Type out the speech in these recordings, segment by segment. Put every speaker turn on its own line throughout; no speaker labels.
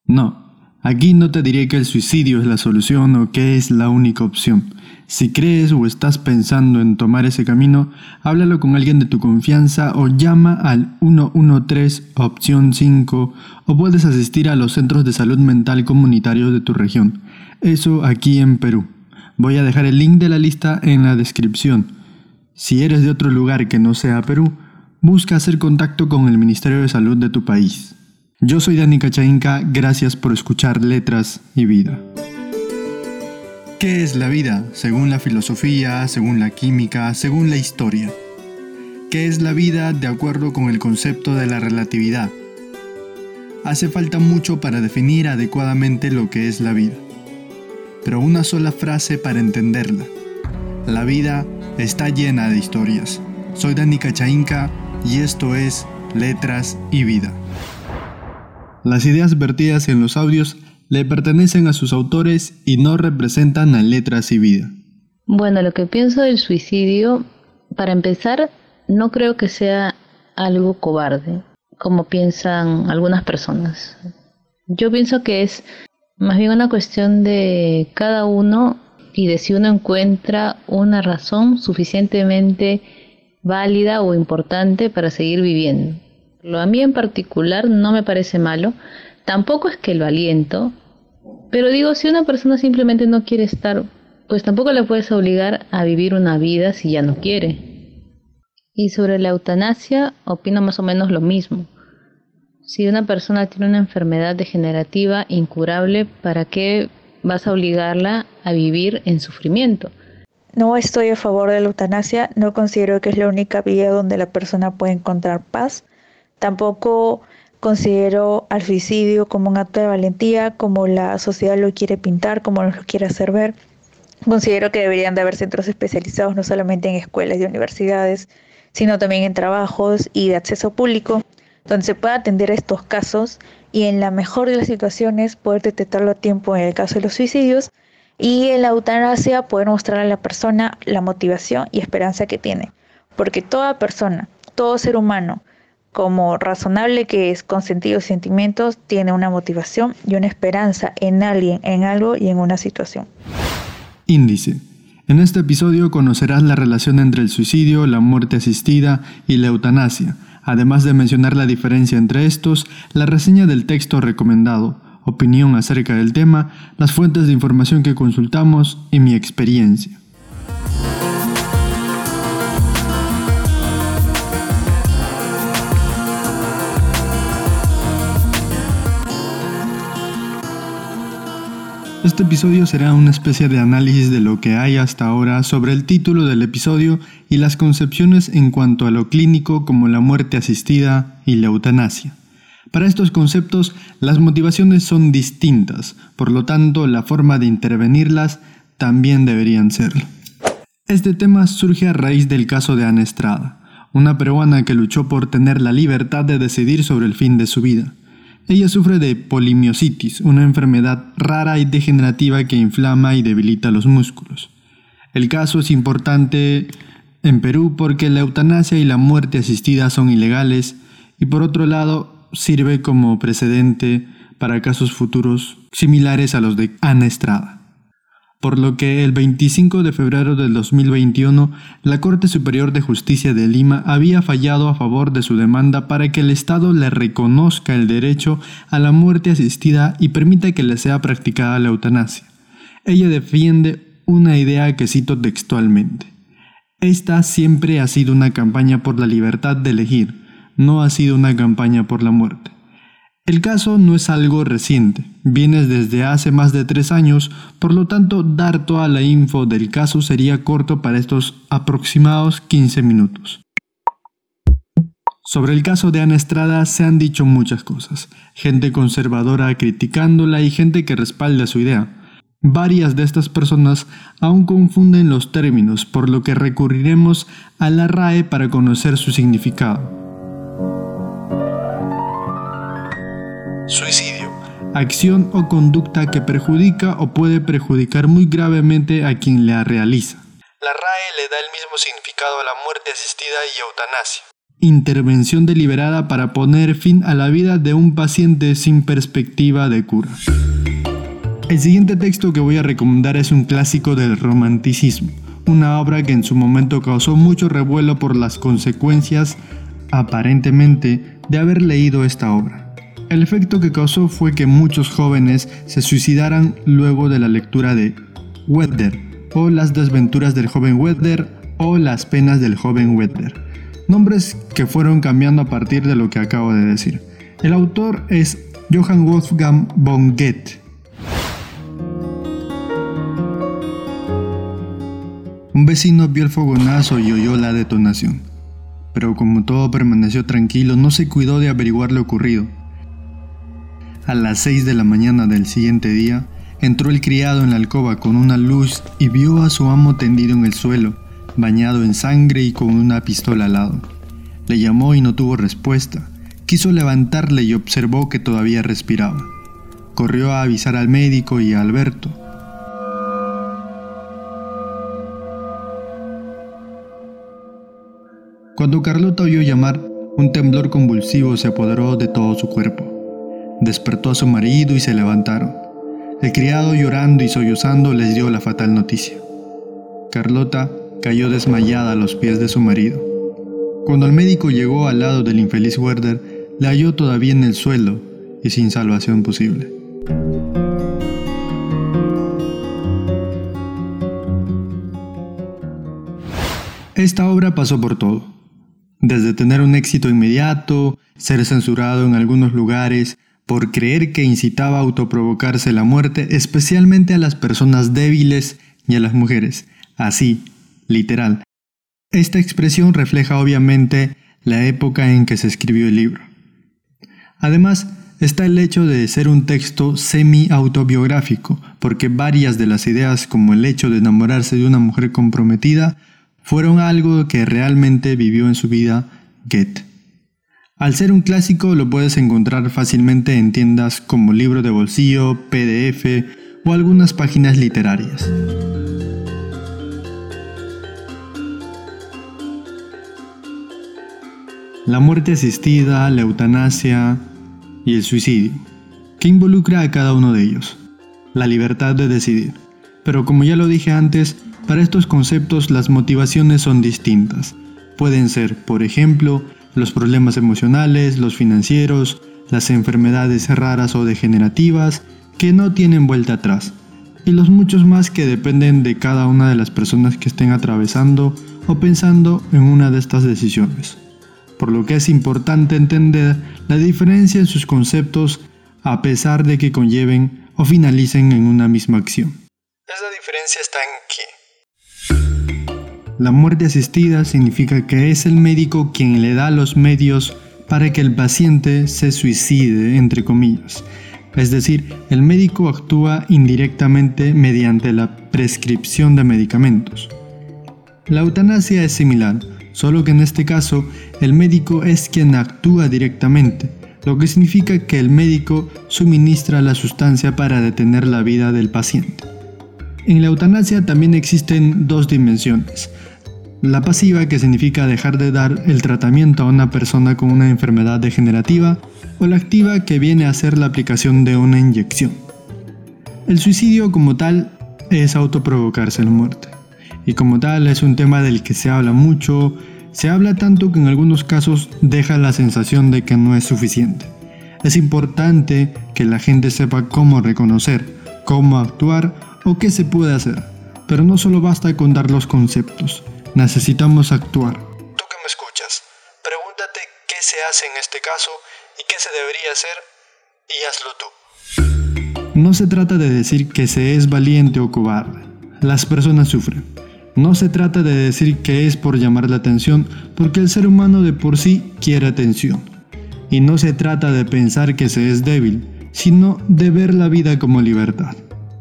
No, aquí no te diré que el suicidio es la solución o que es la única opción. Si crees o estás pensando en tomar ese camino, háblalo con alguien de tu confianza o llama al 113 opción 5 o puedes asistir a los centros de salud mental comunitarios de tu región. Eso aquí en Perú. Voy a dejar el link de la lista en la descripción. Si eres de otro lugar que no sea Perú, busca hacer contacto con el Ministerio de Salud de tu país. Yo soy Dani Cachainca, gracias por escuchar Letras y Vida. ¿Qué es la vida? Según la filosofía, según la química, según la historia. ¿Qué es la vida de acuerdo con el concepto de la relatividad? Hace falta mucho para definir adecuadamente lo que es la vida, pero una sola frase para entenderla. La vida está llena de historias. Soy Dani Cachainca y esto es Letras y Vida. Las ideas vertidas en los audios le pertenecen a sus autores y no representan a Letras y Vida.
Bueno, lo que pienso del suicidio, para empezar, no creo que sea algo cobarde, como piensan algunas personas. Yo pienso que es más bien una cuestión de cada uno y de si uno encuentra una razón suficientemente válida o importante para seguir viviendo. A mí en particular no me parece malo, tampoco es que lo aliento, pero digo, si una persona simplemente no quiere estar, pues tampoco le puedes obligar a vivir una vida si ya no quiere. Y sobre la eutanasia, opino más o menos lo mismo. Si una persona tiene una enfermedad degenerativa incurable, ¿para qué vas a obligarla a vivir en sufrimiento?
No estoy a favor de la eutanasia, no considero que es la única vía donde la persona puede encontrar paz. Tampoco considero al suicidio como un acto de valentía, como la sociedad lo quiere pintar, como nos lo quiere hacer ver. Considero que deberían de haber centros especializados no solamente en escuelas y universidades, sino también en trabajos y de acceso público, donde se pueda atender estos casos y en la mejor de las situaciones poder detectarlo a tiempo en el caso de los suicidios y en la eutanasia poder mostrar a la persona la motivación y esperanza que tiene. Porque toda persona, todo ser humano, como razonable que es, con sentidos y sentimientos, tiene una motivación y una esperanza en alguien, en algo y en una situación.
Índice. En este episodio conocerás la relación entre el suicidio, la muerte asistida y la eutanasia, además de mencionar la diferencia entre estos, la reseña del texto recomendado, opinión acerca del tema, las fuentes de información que consultamos y mi experiencia. Este episodio será una especie de análisis de lo que hay hasta ahora sobre el título del episodio y las concepciones en cuanto a lo clínico como la muerte asistida y la eutanasia. Para estos conceptos, las motivaciones son distintas, por lo tanto, la forma de intervenirlas también deberían serlo. Este tema surge a raíz del caso de Ana Estrada, una peruana que luchó por tener la libertad de decidir sobre el fin de su vida. Ella sufre de polimiositis, una enfermedad rara y degenerativa que inflama y debilita los músculos. El caso es importante en Perú porque la eutanasia y la muerte asistida son ilegales y por otro lado sirve como precedente para casos futuros similares a los de Ana Estrada. Por lo que el 25 de febrero del 2021, la Corte Superior de Justicia de Lima había fallado a favor de su demanda para que el Estado le reconozca el derecho a la muerte asistida y permita que le sea practicada la eutanasia. Ella defiende una idea que cito textualmente. Esta siempre ha sido una campaña por la libertad de elegir, no ha sido una campaña por la muerte. El caso no es algo reciente, viene desde hace más de 3 años, por lo tanto dar toda la info del caso sería corto para estos aproximados 15 minutos. Sobre el caso de Ana Estrada se han dicho muchas cosas, gente conservadora criticándola y gente que respalda su idea. Varias de estas personas aún confunden los términos, por lo que recurriremos a la RAE para conocer su significado. Suicidio. Acción o conducta que perjudica o puede perjudicar muy gravemente a quien la realiza. La RAE le da el mismo significado a la muerte asistida y eutanasia. intervención deliberada para poner fin a la vida de un paciente sin perspectiva de cura. El siguiente texto que voy a recomendar es un clásico del romanticismo, una obra que en su momento causó mucho revuelo por las consecuencias, aparentemente, de haber leído esta obra. El efecto que causó fue que muchos jóvenes se suicidaran luego de la lectura de Werther, o Las desventuras del joven Werther, o Las penas del joven Werther. Nombres que fueron cambiando a partir de lo que acabo de decir. El autor es Johann Wolfgang von Goethe. Un vecino vio el fogonazo y oyó la detonación, pero como todo permaneció tranquilo, no se cuidó de averiguar lo ocurrido. A las 6 de la mañana del siguiente día, entró el criado en la alcoba con una luz y vio a su amo tendido en el suelo, bañado en sangre y con una pistola al lado. Le llamó y no tuvo respuesta. Quiso levantarle y observó que todavía respiraba. Corrió a avisar al médico y a Alberto. Cuando Carlota oyó llamar, un temblor convulsivo se apoderó de todo su cuerpo. Despertó a su marido y se levantaron. El criado, llorando y sollozando, les dio la fatal noticia. Carlota cayó desmayada a los pies de su marido. Cuando el médico llegó al lado del infeliz Werther, la halló todavía en el suelo y sin salvación posible. Esta obra pasó por todo. Desde tener un éxito inmediato, ser censurado en algunos lugares, por creer que incitaba a autoprovocarse la muerte, especialmente a las personas débiles y a las mujeres. Así, literal. Esta expresión refleja obviamente la época en que se escribió el libro. Además, está el hecho de ser un texto semi-autobiográfico, porque varias de las ideas, como el hecho de enamorarse de una mujer comprometida, fueron algo que realmente vivió en su vida Goethe. Al ser un clásico, lo puedes encontrar fácilmente en tiendas como libro de bolsillo, PDF o algunas páginas literarias. La muerte asistida, la eutanasia y el suicidio. ¿Qué involucra a cada uno de ellos? La libertad de decidir. Pero como ya lo dije antes, para estos conceptos las motivaciones son distintas. Pueden ser, por ejemplo, los problemas emocionales, los financieros, las enfermedades raras o degenerativas que no tienen vuelta atrás, y los muchos más que dependen de cada una de las personas que estén atravesando o pensando en una de estas decisiones. Por lo que es importante entender la diferencia en sus conceptos a pesar de que conlleven o finalicen en una misma acción. Esa diferencia está en que la muerte asistida significa que es el médico quien le da los medios para que el paciente se suicide, entre comillas. Es decir, el médico actúa indirectamente mediante la prescripción de medicamentos. La eutanasia es similar, solo que en este caso el médico es quien actúa directamente, lo que significa que el médico suministra la sustancia para detener la vida del paciente. En la eutanasia también existen dos dimensiones. La pasiva, que significa dejar de dar el tratamiento a una persona con una enfermedad degenerativa, o la activa, que viene a ser la aplicación de una inyección. El suicidio como tal es autoprovocarse la muerte, y como tal es un tema del que se habla mucho, se habla tanto que en algunos casos deja la sensación de que no es suficiente. Es importante que la gente sepa cómo reconocer, cómo actuar o qué se puede hacer, pero no solo basta con dar los conceptos. Necesitamos actuar. Tú que me escuchas, pregúntate qué se hace en este caso y qué se debería hacer y hazlo tú. No se trata de decir que se es valiente o cobarde. Las personas sufren. No se trata de decir que es por llamar la atención, porque el ser humano de por sí quiere atención. Y no se trata de pensar que se es débil, sino de ver la vida como libertad.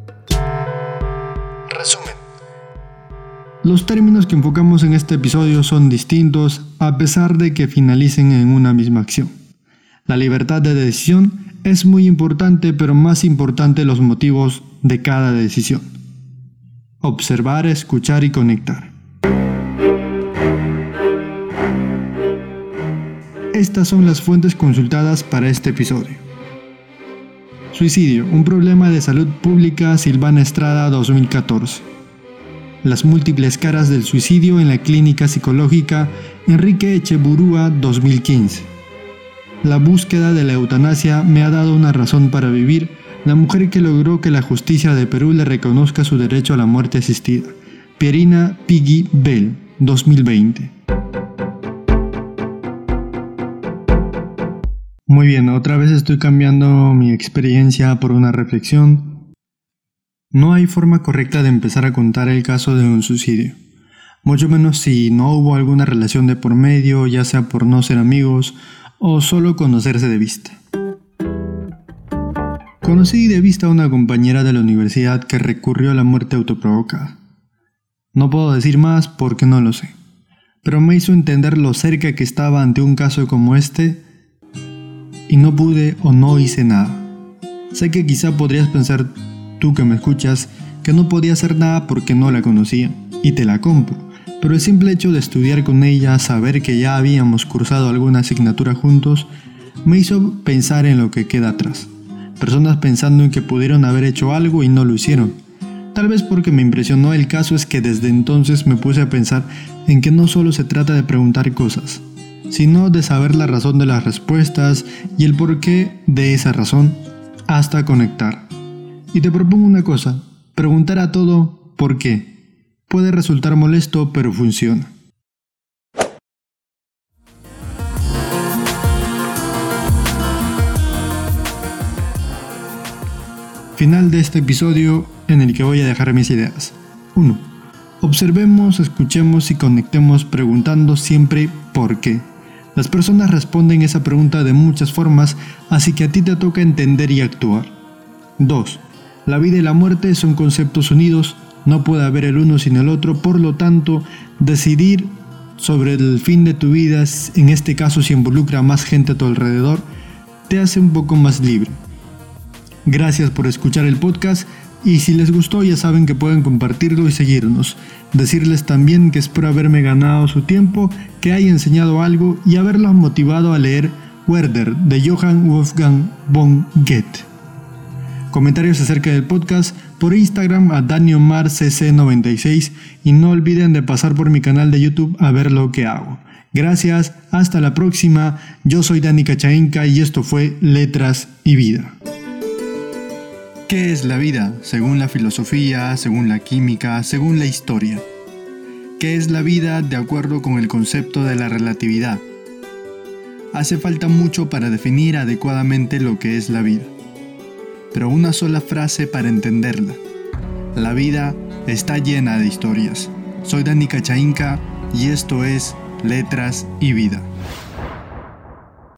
Resumen. Los términos que enfocamos en este episodio son distintos a pesar de que finalicen en una misma acción. La libertad de decisión es muy importante, pero más importante los motivos de cada decisión. Observar, escuchar y conectar. estas son las fuentes consultadas para este episodio. Suicidio, un problema de salud pública, Silvana Estrada, 2014. Las múltiples caras del suicidio en la clínica psicológica, Enrique Echeburúa, 2015. La búsqueda de la eutanasia me ha dado una razón para vivir, la mujer que logró que la justicia de Perú le reconozca su derecho a la muerte asistida, Pierina Piggy Bell, 2020. Muy bien, otra vez estoy cambiando mi experiencia por una reflexión. No hay forma correcta de empezar a contar el caso de un suicidio, mucho menos si no hubo alguna relación de por medio, ya sea por no ser amigos o solo conocerse de vista. Conocí de vista a una compañera de la universidad que recurrió a la muerte autoprovocada. No puedo decir más porque no lo sé, pero me hizo entender lo cerca que estaba ante un caso como este y no pude o no hice nada. Sé que quizá podrías pensar, tú que me escuchas, que no podía hacer nada porque no la conocía, y te la compro, pero el simple hecho de estudiar con ella, saber que ya habíamos cursado alguna asignatura juntos, me hizo pensar en lo que queda atrás. Personas pensando en que pudieron haber hecho algo y no lo hicieron. Tal vez porque me impresionó el caso es que desde entonces me puse a pensar en que no solo se trata de preguntar cosas, sino de saber la razón de las respuestas y el porqué de esa razón, hasta conectar. Y te propongo una cosa, preguntar a todo ¿por qué? Puede resultar molesto, pero funciona. Final de este episodio en el que voy a dejar mis ideas. 1. Observemos, escuchemos y conectemos preguntando siempre ¿por qué? Las personas responden esa pregunta de muchas formas, así que a ti te toca entender y actuar. 2. La vida y la muerte son conceptos unidos, no puede haber el uno sin el otro, por lo tanto, decidir sobre el fin de tu vida, en este caso si involucra a más gente a tu alrededor, te hace un poco más libre. Gracias por escuchar el podcast y si les gustó ya saben que pueden compartirlo y seguirnos. Decirles también que espero haberme ganado su tiempo, que haya enseñado algo y haberlos motivado a leer Werther de Johann Wolfgang von Goethe. Comentarios acerca del podcast por Instagram a DaniOmarCC96 y no olviden de pasar por mi canal de YouTube a ver lo que hago. Gracias, hasta la próxima. Yo soy Dani Cachainca y esto fue Letras y Vida. ¿Qué es la vida? Según la filosofía, según la química, según la historia. ¿Qué es la vida de acuerdo con el concepto de la relatividad? Hace falta mucho para definir adecuadamente lo que es la vida, pero una sola frase para entenderla. La vida está llena de historias. Soy Dani Cachainca y esto es Letras y Vida.